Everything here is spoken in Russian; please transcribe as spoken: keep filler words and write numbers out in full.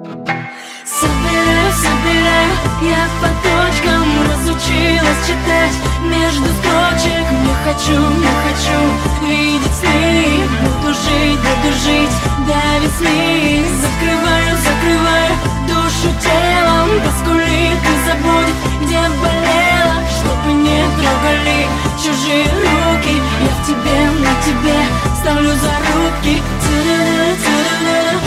Собираю, собираю, я по точкам разучилась читать между строчек. Не хочу, не хочу видеть сны. Буду жить, буду жить до весны. Закрываю, закрываю душу телом. Поскулит и забудет, где болела, чтобы не трогали чужие руки. Я в тебе, на тебе ставлю зарубки. Тю-ду-ду, тю-ду-ду.